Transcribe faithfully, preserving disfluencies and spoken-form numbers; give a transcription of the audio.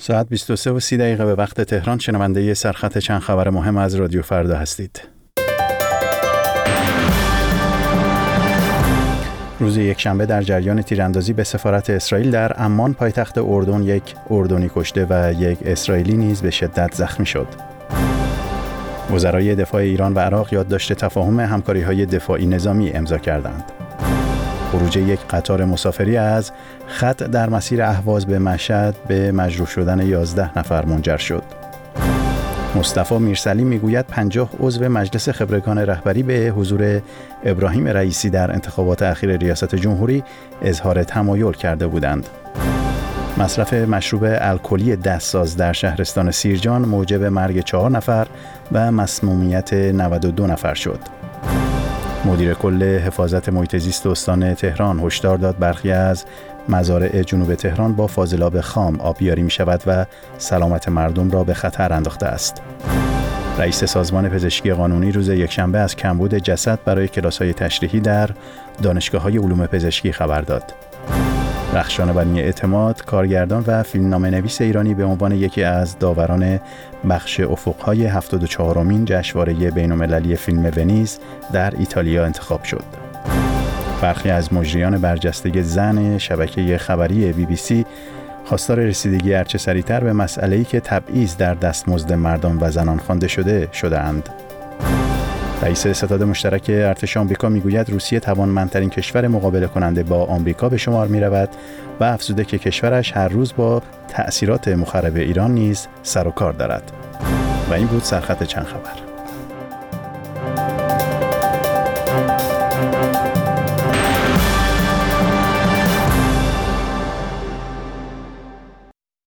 ساعت بیست و سه و سی دقیقه به وقت تهران. شنونده سرخط چند خبر مهم از رادیو فردا هستید. روز یکشنبه در جریان تیراندازی به سفارت اسرائیل در عمان پایتخت اردن یک اردنی کشته و یک اسرائیلی نیز به شدت زخمی شد. وزرای دفاع ایران و عراق یادداشت تفاهم همکاری‌های دفاعی نظامی امضا کردند. خروج یک قطار مسافری از خط در مسیر اهواز به مشهد به مجروح شدن یازده نفر منجر شد. مصطفی میرسلی میگوید پنجاه عضو مجلس خبرگان رهبری به حضور ابراهیم رئیسی در انتخابات اخیر ریاست جمهوری اظهار تمایل کرده بودند. مصرف مشروب الکلی دستساز در شهرستان سیرجان موجب مرگ چهار نفر و مسمومیت نود و دو نفر شد. مدیر کل حفاظت محیط زیست استان تهران هشدار داد برخی از مزارع جنوب تهران با فاضلاب خام آبیاری می شود و سلامت مردم را به خطر انداخته است. رئیس سازمان پزشکی قانونی روز یکشنبه از کمبود جسد برای کلاس‌های تشریحی در دانشگاه‌های علوم پزشکی خبر داد. رخشان بنی اعتماد، کارگردان و فیلمنامه‌نویس ایرانی به عنوان یکی از داوران بخش افق‌های هفتاد و چهارمین جشنواره بین‌المللی فیلم ونیز در ایتالیا انتخاب شد. برخی از مجریان برجسته زن شبکه خبری بی بی سی خواستار رسیدگی هرچه سریعتر به مسئله‌ای که تبعیض در دستمزد مردان و زنان خوانده شده شده‌اند. رئیس ستاد مشترک ارتش آمریکا میگوید روسیه توانمندترین کشور مقابله کننده با آمریکا به شمار می‌رود و افزوده که کشورش هر روز با تأثیرات مخرب ایران نیز سر و کار دارد. و این بود سرخط چند خبر.